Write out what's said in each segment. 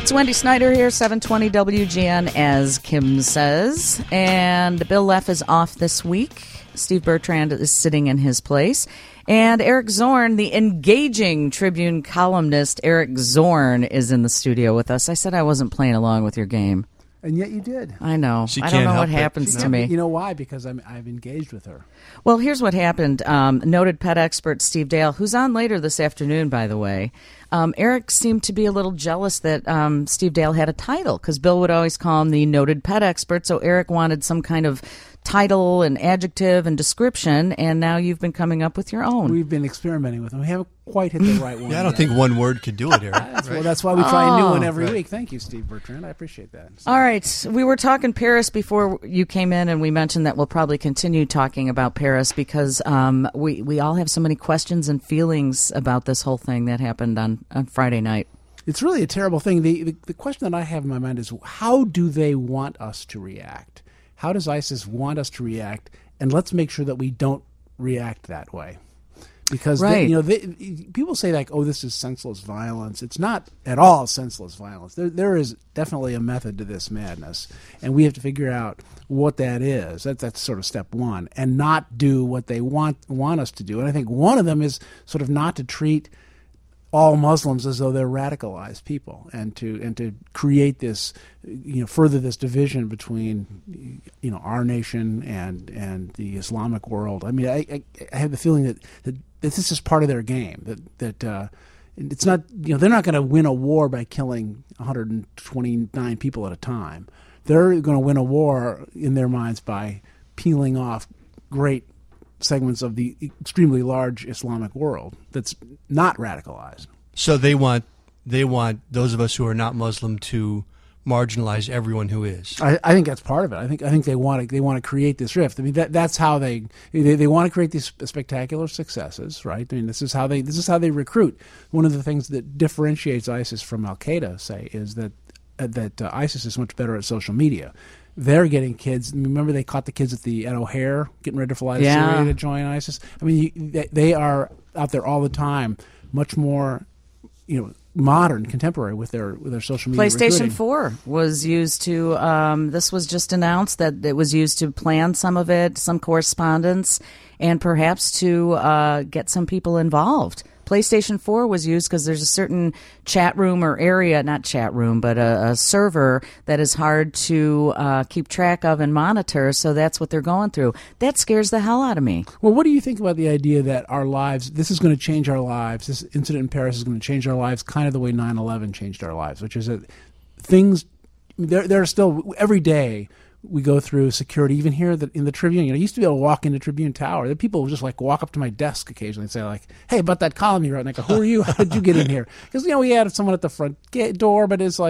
It's Wendy Snyder here, 720 WGN, as Kim says. And Bill Leff is off this week. Steve Bertrand is sitting in his place. And Eric Zorn, the engaging Tribune columnist, Eric Zorn, is in the studio with us. I said I wasn't playing along with your game. And yet you did. I know. I don't know what happens to me. You know why? Because I've engaged with her. Well, here's what happened. Noted pet expert Steve Dale, who's on later this afternoon, by the way, Eric seemed to be a little jealous that Steve Dale had a title, because Bill would always call him the noted pet expert, so Eric wanted some kind of title and adjective and description, and now you've been coming up with your own. We've been experimenting with them. We haven't quite hit the right one. Yeah, I don't think one word could do it, Eric. Well, that's why we try a new one every week. Thank you, Steve Bertrand. I appreciate that. All right. We were talking Paris before you came in, and we mentioned that we'll probably continue talking about Paris because we all have so many questions and feelings about this whole thing that happened on Friday night. It's really a terrible thing. The question that I have in my mind is, how do they want us to react? How does ISIS want us to react? And let's make sure that we don't react that way. Because people say, like, oh, this is senseless violence. It's not at all senseless violence. There is definitely a method to this madness, and we have to figure out what that is. That's sort of step one, and not do what they want us to do. And I think one of them is sort of not to treat all Muslims as though they're radicalized people, and to create this, further this division between, our nation and the Islamic world. I mean, I have the feeling that this is part of their game. That it's not, they're not going to win a war by killing 129 people at a time. They're going to win a war in their minds by peeling off great segments of the extremely large Islamic world that's not radicalized. So they want those of us who are not Muslim to marginalize everyone who is. I think that's part of it. I think they want to create this rift. I mean, that's how they want to create these spectacular successes, right? I mean, this is how they recruit. One of the things that differentiates ISIS from Al Qaeda, say, is that ISIS is much better at social media. They're getting kids. Remember, they caught the kids at O'Hare getting ready to fly to Syria to join ISIS. I mean, they are out there all the time, much more, modern, contemporary with their social media. PlayStation recruiting. 4 was used to. This was just announced that it was used to plan some of it, some correspondence, and perhaps to get some people involved. PlayStation 4 was used because there's a certain chat room or area, not chat room, but a server that is hard to keep track of and monitor, so that's what they're going through. That scares the hell out of me. Well, what do you think about the idea that our lives, this is going to change our lives, this incident in Paris is going to change our lives kind of the way 9/11 changed our lives, which is that things, there are still, every day, we go through security, even here in the Tribune. I used to be able to walk into Tribune Tower. The people would just walk up to my desk occasionally and say, hey, about that column you wrote. And I go, who are you? How did you get in here? Because, we had someone at the front door, but it's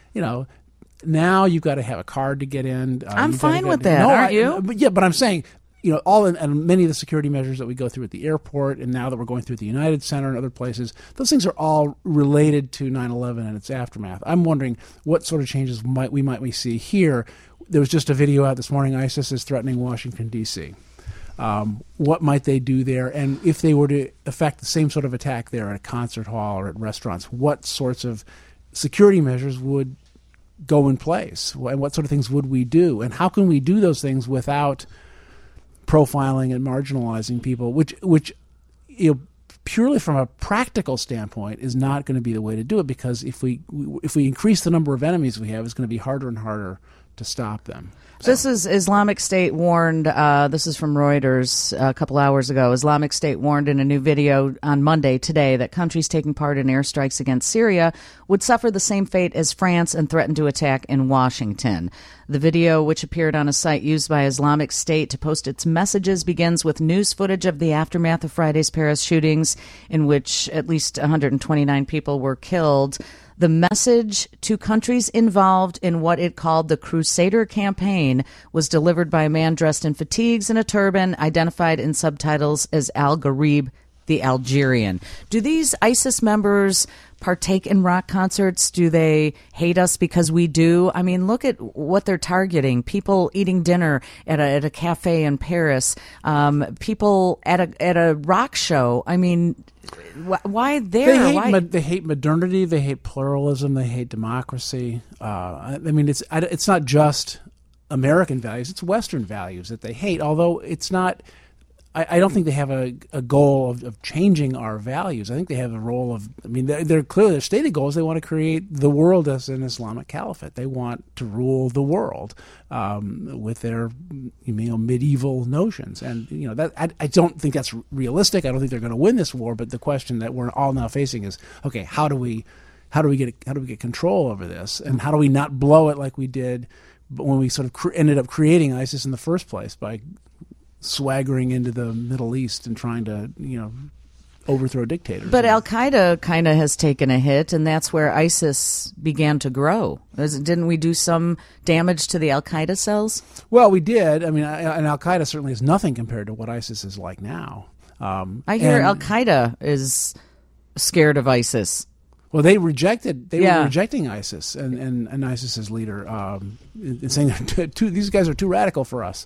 now you've got to have a card to get in. I'm fine with that, aren't you? But I'm saying, and many of the security measures that we go through at the airport, and now that we're going through at the United Center and other places, those things are all related to 9/11 and its aftermath. I'm wondering what sort of changes we might see here. There was just a video out this morning. ISIS is threatening Washington, D.C. What might they do there? And if they were to effect the same sort of attack there at a concert hall or at restaurants, what sorts of security measures would go in place? And what sort of things would we do? And how can we do those things without profiling and marginalizing people, which purely from a practical standpoint is not going to be the way to do it, because if we increase the number of enemies we have, it's going to be harder and harder to stop them. This is Islamic State warned, this is from Reuters a couple hours ago. Islamic State warned in a new video on Monday today that countries taking part in airstrikes against Syria would suffer the same fate as France and threaten to attack in Washington. The video, which appeared on a site used by Islamic State to post its messages, begins with news footage of the aftermath of Friday's Paris shootings, in which at least 129 people were killed. The message to countries involved in what it called the Crusader campaign was delivered by a man dressed in fatigues and a turban, identified in subtitles as Al-Gharib the Algerian. Do these ISIS members partake in rock concerts? Do they hate us because we do? I mean, look at what they're targeting. People eating dinner at a cafe in Paris, people at a rock show. I mean, why there? They hate modernity. They hate pluralism. They hate democracy. I mean, it's not just American values. It's Western values that they hate, although it's not. I don't think they have a goal of changing our values. I think they have a role of, I mean, they're clearly, their stated goal is they want to create the world as an Islamic caliphate. They want to rule the world with their medieval notions. And, that I don't think that's realistic. I don't think they're going to win this war. But the question that we're all now facing is, okay, how do we get control over this? And how do we not blow it like we did when we sort of ended up creating ISIS in the first place by swaggering into the Middle East and trying to, overthrow dictators. But Al-Qaeda kind of has taken a hit, and that's where ISIS began to grow. Didn't we do some damage to the Al-Qaeda cells? Well, we did. I mean, and Al-Qaeda certainly is nothing compared to what ISIS is like now. I hear Al-Qaeda is scared of ISIS. Well, they were rejecting ISIS and ISIS's leader, and saying these guys are too radical for us.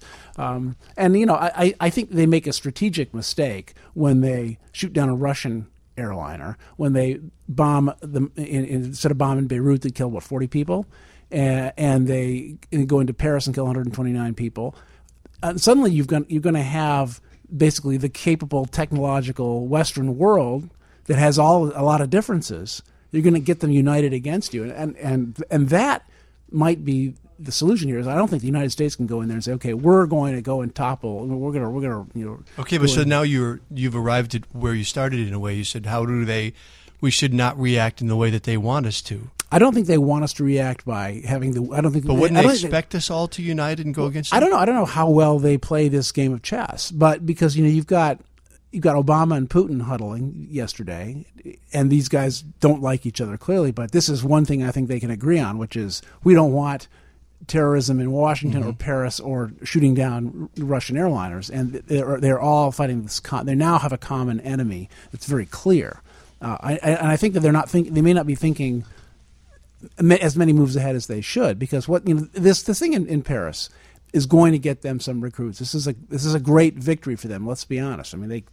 I think they make a strategic mistake when they shoot down a Russian airliner, when they bomb instead of bombing Beirut, they kill 40 people, and they go into Paris and kill 129 people. Suddenly, you're going to have basically the capable technological Western world that has a lot of differences. You're going to get them united against you, and that might be the solution here. Is I don't think the United States can go in there and say, okay, we're going to go and topple. We're going to Okay, but so now you've arrived at where you started in a way. You said, we should not react in the way that they want us to. I don't think they want us to react by having the. I don't think. But wouldn't they expect us all to unite and go against them? I don't know. I don't know how well they play this game of chess, but because you've got Obama and Putin huddling yesterday, and these guys don't like each other clearly, but this is one thing I think they can agree on, which is we don't want terrorism in Washington or Paris or shooting down Russian airliners, and they're all fighting this. They now have a common enemy. It's very clear, and I think that they may not be thinking as many moves ahead as they should, because this thing in Paris is going to get them some recruits. This is a great victory for them. Let's be honest. I mean,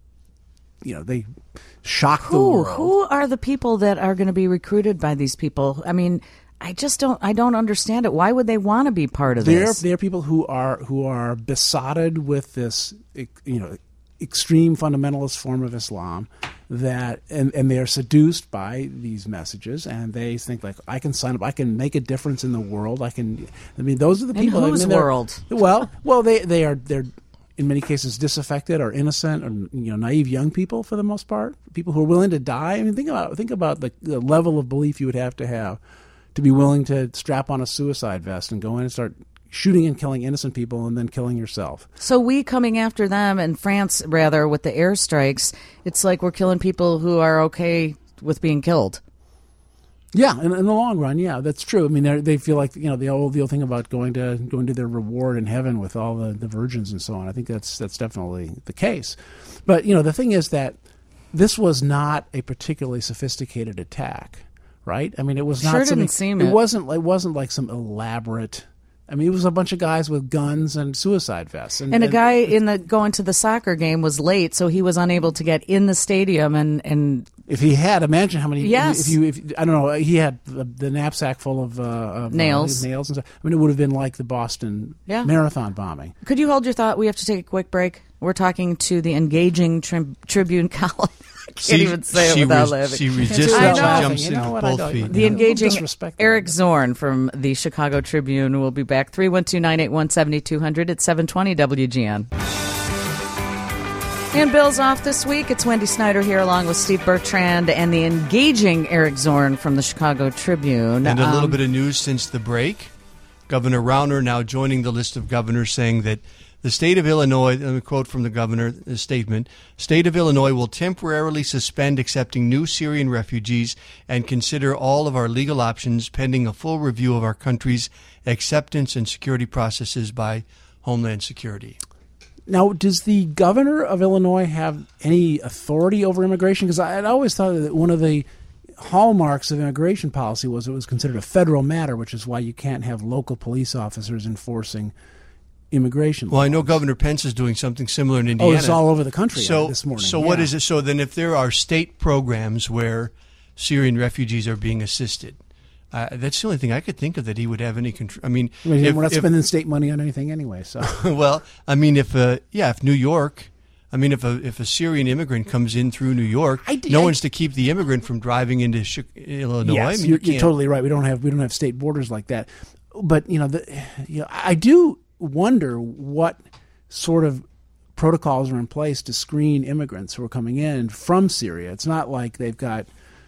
they shocked the world. Who are the people that are going to be recruited by these people? I mean, I don't understand it. Why would they want to be part of this? They're people who are besotted with this, extreme fundamentalist form of Islam, and they are seduced by these messages, and they think like, I can sign up, I can make a difference in the world. Those are the people. In whose world? Well, they're in many cases disaffected or innocent or naive young people for the most part. People who are willing to die. I mean, think about the level of belief you would have to be willing to strap on a suicide vest and go in and start shooting and killing innocent people and then killing yourself. So we coming after them, and France rather, with the airstrikes, it's like we're killing people who are okay with being killed. Yeah, in the long run, yeah, that's true. I mean, they feel like the old thing about going to their reward in heaven with all the virgins and so on. I think that's definitely the case. But the thing is that this was not a particularly sophisticated attack, right? I mean, it was not. Sure didn't seem it. It wasn't like some elaborate. I mean, it was a bunch of guys with guns and suicide vests. And a guy going to the soccer game was late, so he was unable to get in the stadium. And if he had, imagine how many. Yes. If I don't know, he had the knapsack full of nails. Nails and stuff. I mean, it would have been like the Boston Marathon bombing. Could you hold your thought? We have to take a quick break. We're talking to the Engaging Tribune column. Can't even say it without laughing. She resists and she jumps into both feet. The engaging Eric Zorn from the Chicago Tribune will be back. 312-981-7200 at 720 WGN. And Bill's off this week. It's Wendy Snyder here along with Steve Bertrand and the engaging Eric Zorn from the Chicago Tribune. And a little bit of news since the break. Governor Rauner now joining the list of governors saying that the state of Illinois, let me quote from the governor's statement, state of Illinois will temporarily suspend accepting new Syrian refugees and consider all of our legal options pending a full review of our country's acceptance and security processes by Homeland Security. Now, does the governor of Illinois have any authority over immigration? Because I'd always thought that one of the hallmarks of immigration policy was it was considered a federal matter, which is why you can't have local police officers enforcing immigration laws. Well, I know Governor Pence is doing something similar in Indiana. Oh, it's all over the country this morning. So what is it? So then if there are state programs where Syrian refugees are being assisted, that's the only thing I could think of that he would have any control. I mean, we're not spending state money on anything anyway. So, well, I mean, if New York, I mean, if a Syrian immigrant comes in through New York, no one's to keep the immigrant from driving into Illinois. Yes, I mean, you're totally right. We don't have state borders like that. But I do wonder what sort of protocols are in place to screen immigrants who are coming in from Syria. It's not like they've got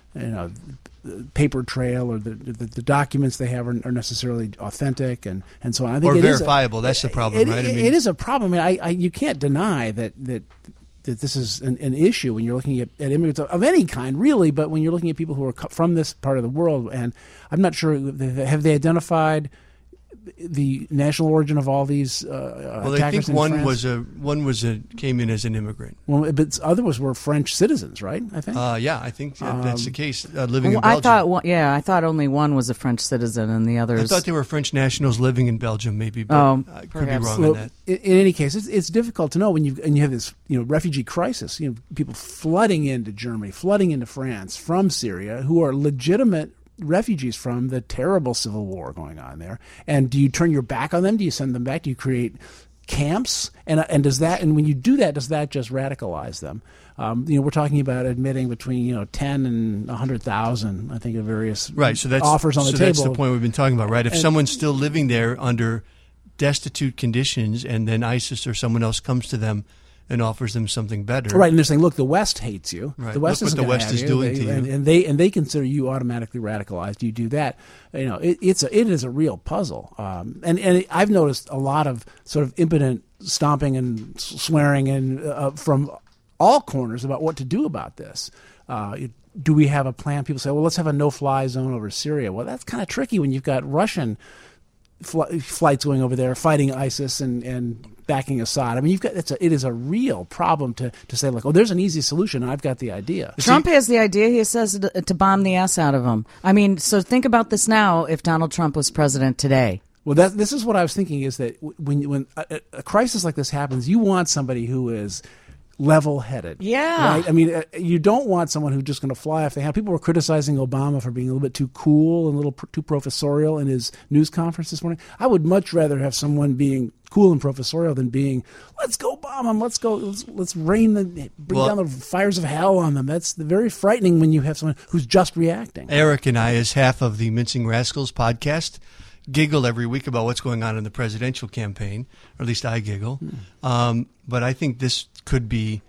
paper trail or the documents they have are necessarily authentic and so on. I think or verifiable. That's the problem, right? It is a problem. I mean, you can't deny that this is an issue when you're looking at immigrants of any kind, really, but when you're looking at people who are from this part of the world. And I'm not sure, have they identified the national origin of all these well, I think one came in as an immigrant. Well, but others were French citizens, right? I think. Yeah, I think that's the case. Living in Belgium. I thought only one was a French citizen, and the others. I thought they were French nationals living in Belgium, maybe. But I could be wrong on that. In any case, it's difficult to know when you have this refugee crisis. People flooding into Germany, flooding into France from Syria, who are legitimate refugees from the terrible civil war going on there. And do you turn your back on them? Do you send them back? Do you create camps? And when you do that, does that just radicalize them? We're talking about admitting between 10 and 100,000, I think, of various offers on the table. So that's the point we've been talking about, right? If someone's still living there under destitute conditions and then ISIS or someone else comes to them and offers them something better. Right, and they're saying, look, the West hates you. Right. The West look what the West is doing to you. And they consider you automatically radicalized. You do that. It is a real puzzle. And I've noticed a lot of sort of impotent stomping and swearing and from all corners about what to do about this. Do we have a plan? People say, well, let's have a no-fly zone over Syria. Well, that's kind of tricky when you've got Russian flights going over there fighting ISIS and backing Assad. I mean, it is a real problem to say, like, oh, there's an easy solution, and I've got the idea. Trump has the idea. He says to bomb the ass out of them. I mean, so think about this now if Donald Trump was president today. Well, this is what I was thinking, is that when a crisis like this happens, you want somebody who is level-headed. Yeah. Right? I mean, you don't want someone who's just going to fly off the handle. People were criticizing Obama for being a little bit too cool and a little too professorial in his news conference this morning. I would much rather have someone being cool and professorial than being, let's go bomb them, let's bring down the fires of hell on them. That's very frightening when you have someone who's just reacting. Eric and I, as half of the Mincing Rascals podcast, giggle every week about what's going on in the presidential campaign, or at least I giggle. But I think this could be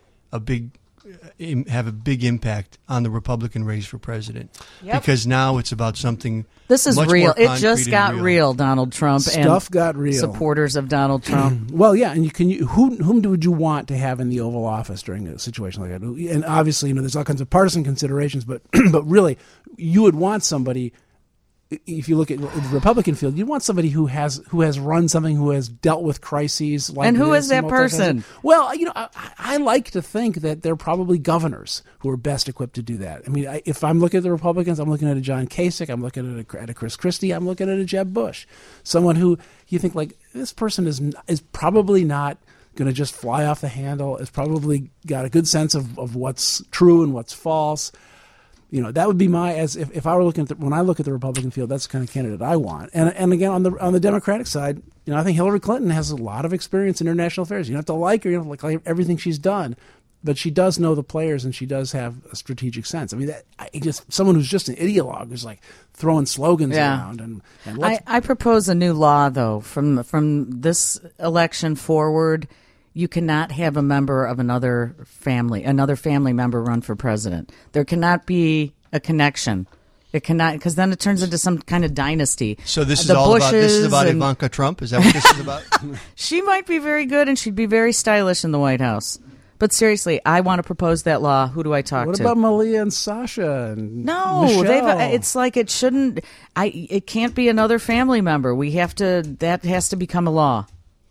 have a big impact on the Republican race for president. Yep. Because now it's about something. This is real. It just got real, Donald Trump. Stuff got real. Supporters of Donald Trump. Well, yeah, and whom would you want to have in the Oval Office during a situation like that? And obviously, there's all kinds of partisan considerations, but really, you would want somebody. If you look at the Republican field, you want somebody who has run something, who has dealt with crises. Like and who is that person? Well, I like to think that they're probably governors who are best equipped to do that. I mean, if I'm looking at the Republicans, I'm looking at a John Kasich, I'm looking at a Chris Christie, I'm looking at a Jeb Bush, someone who you think, like, this person is probably not going to just fly off the handle, has probably got a good sense of what's true and what's false. That would be if I were looking at when I look at the Republican field, that's the kind of candidate I want. And again, on the Democratic side, I think Hillary Clinton has a lot of experience in international affairs. You don't have to like her, you don't have to like everything she's done, but she does know the players and she does have a strategic sense. I mean, someone who's just an ideologue who's like throwing slogans around and I propose a new law though from this election forward. You cannot have a member of another family member run for president. There cannot be a connection. It cannot, because then it turns into some kind of dynasty. So this is about Ivanka Trump? Is that what this is about? She might be very good and she'd be very stylish in the White House. But seriously, I want to propose that law. Who do I talk to? What about Malia and Sasha and No, it's like it shouldn't. It can't be another family member. That has to become a law.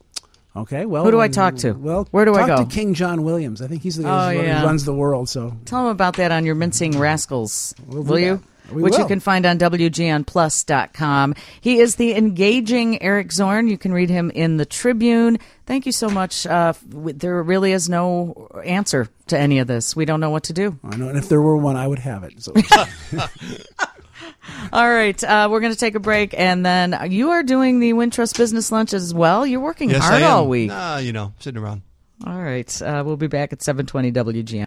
Okay, well, Who do I talk to? Well, where do I talk go? to King John Williams. I think he's the guy who runs the world. So tell him about that on your Mincing Rascals, will you? Which you can find on WGNplus.com. He is the engaging Eric Zorn. You can read him in the Tribune. Thank you so much. There really is no answer to any of this. We don't know what to do. I know, and if there were one, I would have it. So. All right, we're going to take a break, and then you are doing the Wintrust Business Lunch as well. You're working hard all week. Sitting around. All right, we'll be back at 7:20 WGN.